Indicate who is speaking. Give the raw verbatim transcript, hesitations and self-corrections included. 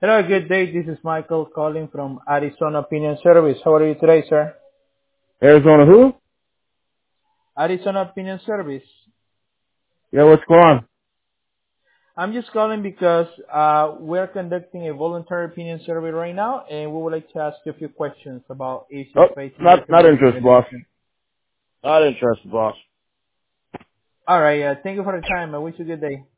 Speaker 1: Hello, good day. This is Michael calling from Arizona Opinion Service. How are you today, sir?
Speaker 2: Arizona who?
Speaker 1: Arizona Opinion Service.
Speaker 2: Yeah, what's going on?
Speaker 1: I'm just calling because uh, we're conducting a voluntary opinion survey right now, and we would like to ask you a few questions about issues
Speaker 2: Oh,
Speaker 1: facing your
Speaker 2: not not
Speaker 1: community and
Speaker 2: interested, boss.
Speaker 1: organization.
Speaker 2: Not interested, boss.
Speaker 1: All right. Uh, thank you for the time. I wish you a good day.